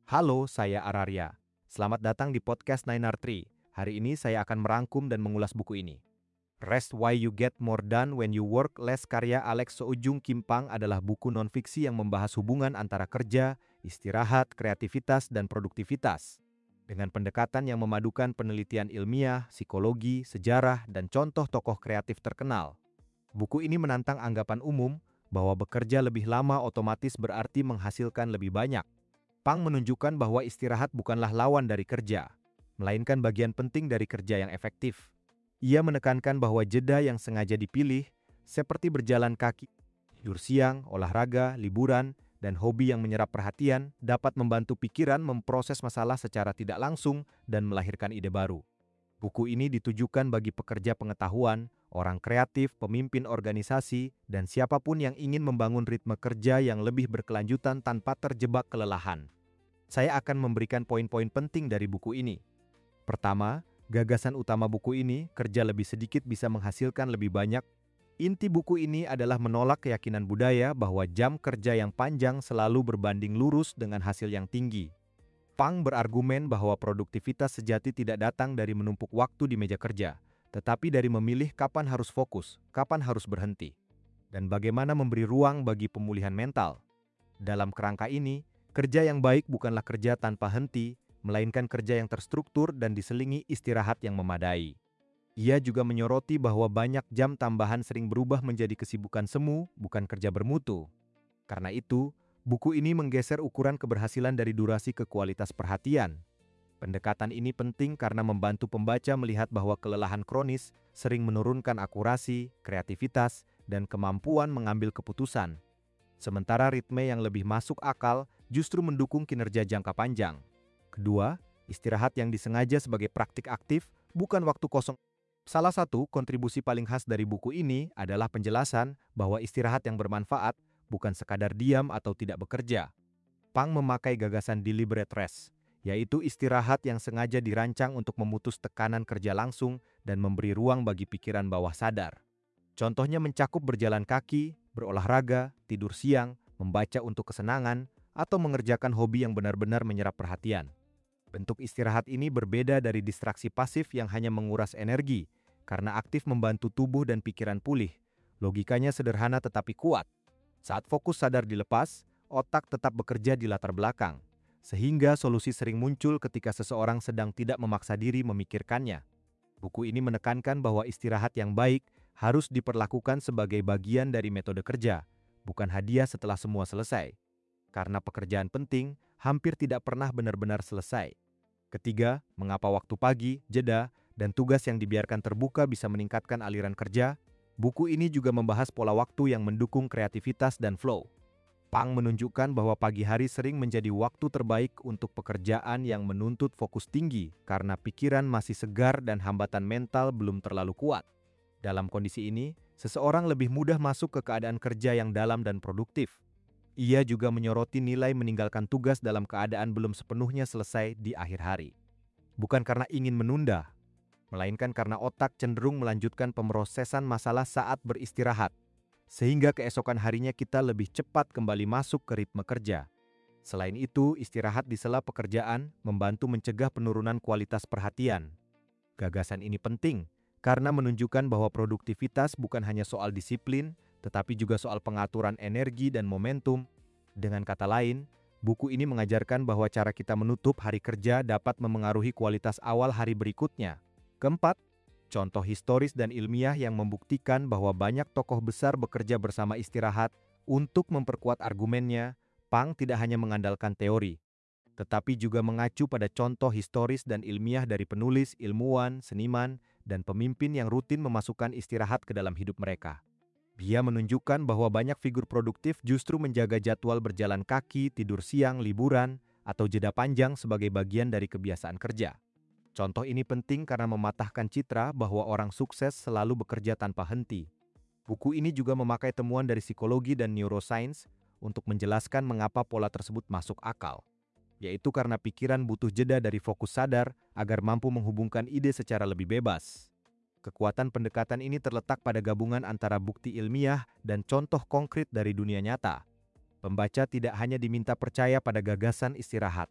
Halo, saya Araria. Selamat datang di podcast 9R3. Hari ini saya akan merangkum dan mengulas buku ini. Rest Why You Get More Done When You Work Less karya Alex Soojung Kim Pang adalah buku non-fiksi yang membahas hubungan antara kerja, istirahat, kreativitas, dan produktivitas. Dengan pendekatan yang memadukan penelitian ilmiah, psikologi, sejarah, dan contoh tokoh kreatif terkenal. Buku ini menantang anggapan umum bahwa bekerja lebih lama otomatis berarti menghasilkan lebih banyak. Pang menunjukkan bahwa istirahat bukanlah lawan dari kerja, melainkan bagian penting dari kerja yang efektif. Ia menekankan bahwa jeda yang sengaja dipilih, seperti berjalan kaki, tidur siang, olahraga, liburan, dan hobi yang menyerap perhatian, dapat membantu pikiran memproses masalah secara tidak langsung dan melahirkan ide baru. Buku ini ditujukan bagi pekerja pengetahuan, orang kreatif, pemimpin organisasi, dan siapapun yang ingin membangun ritme kerja yang lebih berkelanjutan tanpa terjebak kelelahan. Saya akan memberikan poin-poin penting dari buku ini. Pertama, gagasan utama buku ini, kerja lebih sedikit bisa menghasilkan lebih banyak. Inti buku ini adalah menolak keyakinan budaya bahwa jam kerja yang panjang selalu berbanding lurus dengan hasil yang tinggi. Pang berargumen bahwa produktivitas sejati tidak datang dari menumpuk waktu di meja kerja, tetapi dari memilih kapan harus fokus, kapan harus berhenti, dan bagaimana memberi ruang bagi pemulihan mental. Dalam kerangka ini, kerja yang baik bukanlah kerja tanpa henti, melainkan kerja yang terstruktur dan diselingi istirahat yang memadai. Ia juga menyoroti bahwa banyak jam tambahan sering berubah menjadi kesibukan semu, bukan kerja bermutu. Karena itu, buku ini menggeser ukuran keberhasilan dari durasi ke kualitas perhatian. Pendekatan ini penting karena membantu pembaca melihat bahwa kelelahan kronis sering menurunkan akurasi, kreativitas, dan kemampuan mengambil keputusan. Sementara ritme yang lebih masuk akal justru mendukung kinerja jangka panjang. Kedua, istirahat yang disengaja sebagai praktik aktif, bukan waktu kosong. Salah satu kontribusi paling khas dari buku ini adalah penjelasan bahwa istirahat yang bermanfaat bukan sekadar diam atau tidak bekerja. Pang memakai gagasan deliberate rest, yaitu istirahat yang sengaja dirancang untuk memutus tekanan kerja langsung dan memberi ruang bagi pikiran bawah sadar. Contohnya mencakup berjalan kaki, berolahraga, tidur siang, membaca untuk kesenangan, atau mengerjakan hobi yang benar-benar menyerap perhatian. Bentuk istirahat ini berbeda dari distraksi pasif yang hanya menguras energi, karena aktif membantu tubuh dan pikiran pulih. Logikanya sederhana tetapi kuat. Saat fokus sadar dilepas, otak tetap bekerja di latar belakang, sehingga solusi sering muncul ketika seseorang sedang tidak memaksa diri memikirkannya. Buku ini menekankan bahwa istirahat yang baik harus diperlakukan sebagai bagian dari metode kerja, bukan hadiah setelah semua selesai. Karena pekerjaan penting hampir tidak pernah benar-benar selesai. Ketiga, mengapa waktu pagi, jeda, dan tugas yang dibiarkan terbuka bisa meningkatkan aliran kerja. Buku ini juga membahas pola waktu yang mendukung kreativitas dan flow. Pang menunjukkan bahwa pagi hari sering menjadi waktu terbaik untuk pekerjaan yang menuntut fokus tinggi karena pikiran masih segar dan hambatan mental belum terlalu kuat. Dalam kondisi ini, seseorang lebih mudah masuk ke keadaan kerja yang dalam dan produktif. Ia juga menyoroti nilai meninggalkan tugas dalam keadaan belum sepenuhnya selesai di akhir hari. Bukan karena ingin menunda, melainkan karena otak cenderung melanjutkan pemrosesan masalah saat beristirahat, sehingga keesokan harinya kita lebih cepat kembali masuk ke ritme kerja. Selain itu, istirahat di sela pekerjaan membantu mencegah penurunan kualitas perhatian. Gagasan ini penting karena menunjukkan bahwa produktivitas bukan hanya soal disiplin, tetapi juga soal pengaturan energi dan momentum. Dengan kata lain, buku ini mengajarkan bahwa cara kita menutup hari kerja dapat memengaruhi kualitas awal hari berikutnya. Keempat, contoh historis dan ilmiah yang membuktikan bahwa banyak tokoh besar bekerja bersama istirahat untuk memperkuat argumennya. Pang tidak hanya mengandalkan teori, tetapi juga mengacu pada contoh historis dan ilmiah dari penulis, ilmuwan, seniman, dan pemimpin yang rutin memasukkan istirahat ke dalam hidup mereka. Dia menunjukkan bahwa banyak figur produktif justru menjaga jadwal berjalan kaki, tidur siang, liburan, atau jeda panjang sebagai bagian dari kebiasaan kerja. Contoh ini penting karena mematahkan citra bahwa orang sukses selalu bekerja tanpa henti. Buku ini juga memakai temuan dari psikologi dan neuroscience untuk menjelaskan mengapa pola tersebut masuk akal, yaitu karena pikiran butuh jeda dari fokus sadar agar mampu menghubungkan ide secara lebih bebas. Kekuatan pendekatan ini terletak pada gabungan antara bukti ilmiah dan contoh konkret dari dunia nyata. Pembaca tidak hanya diminta percaya pada gagasan istirahat,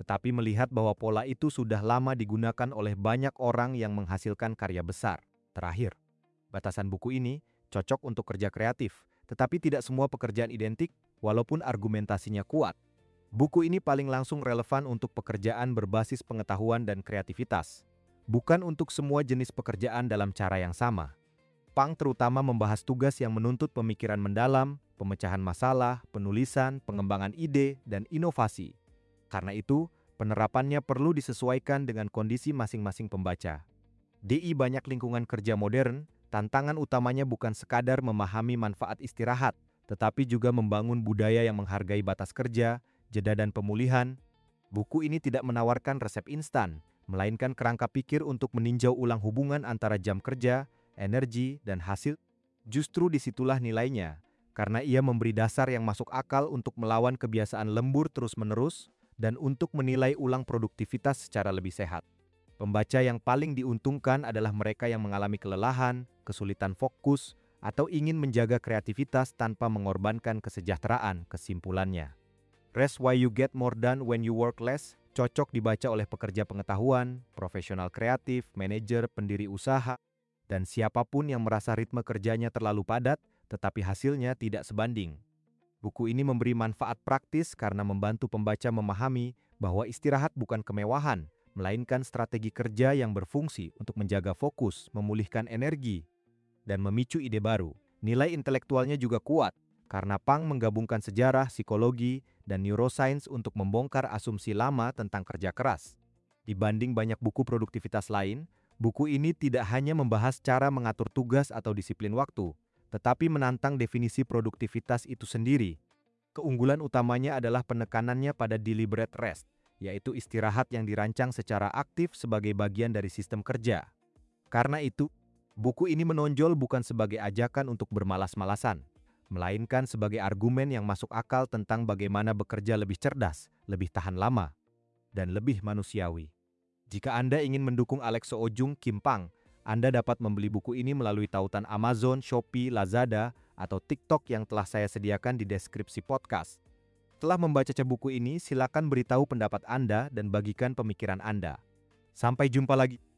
tetapi melihat bahwa pola itu sudah lama digunakan oleh banyak orang yang menghasilkan karya besar. Terakhir, batasan buku ini cocok untuk kerja kreatif, tetapi tidak semua pekerjaan identik walaupun argumentasinya kuat. Buku ini paling langsung relevan untuk pekerjaan berbasis pengetahuan dan kreativitas, bukan untuk semua jenis pekerjaan dalam cara yang sama. Pang terutama membahas tugas yang menuntut pemikiran mendalam, pemecahan masalah, penulisan, pengembangan ide, dan inovasi. Karena itu, penerapannya perlu disesuaikan dengan kondisi masing-masing pembaca. Di banyak lingkungan kerja modern, tantangan utamanya bukan sekadar memahami manfaat istirahat, tetapi juga membangun budaya yang menghargai batas kerja, jeda dan pemulihan. Buku ini tidak menawarkan resep instan, melainkan kerangka pikir untuk meninjau ulang hubungan antara jam kerja, energi, dan hasil. Justru disitulah nilainya, karena ia memberi dasar yang masuk akal untuk melawan kebiasaan lembur terus-menerus dan untuk menilai ulang produktivitas secara lebih sehat. Pembaca yang paling diuntungkan adalah mereka yang mengalami kelelahan, kesulitan fokus, atau ingin menjaga kreativitas tanpa mengorbankan kesejahteraan. Kesimpulannya, Rest Why You Get More Done When You Work Less cocok dibaca oleh pekerja pengetahuan, profesional kreatif, manajer, pendiri usaha, dan siapapun yang merasa ritme kerjanya terlalu padat, tetapi hasilnya tidak sebanding. Buku ini memberi manfaat praktis karena membantu pembaca memahami bahwa istirahat bukan kemewahan, melainkan strategi kerja yang berfungsi untuk menjaga fokus, memulihkan energi, dan memicu ide baru. Nilai intelektualnya juga kuat, karena Pang menggabungkan sejarah, psikologi, dan neuroscience untuk membongkar asumsi lama tentang kerja keras. Dibanding banyak buku produktivitas lain, buku ini tidak hanya membahas cara mengatur tugas atau disiplin waktu, tetapi menantang definisi produktivitas itu sendiri. Keunggulan utamanya adalah penekanannya pada deliberate rest, yaitu istirahat yang dirancang secara aktif sebagai bagian dari sistem kerja. Karena itu, buku ini menonjol bukan sebagai ajakan untuk bermalas-malasan, melainkan sebagai argumen yang masuk akal tentang bagaimana bekerja lebih cerdas, lebih tahan lama, dan lebih manusiawi. Jika Anda ingin mendukung Alex Soojung Kim Pang, Anda dapat membeli buku ini melalui tautan Amazon, Shopee, Lazada, atau TikTok yang telah saya sediakan di deskripsi podcast. Setelah membaca buku ini, silakan beritahu pendapat Anda dan bagikan pemikiran Anda. Sampai jumpa lagi.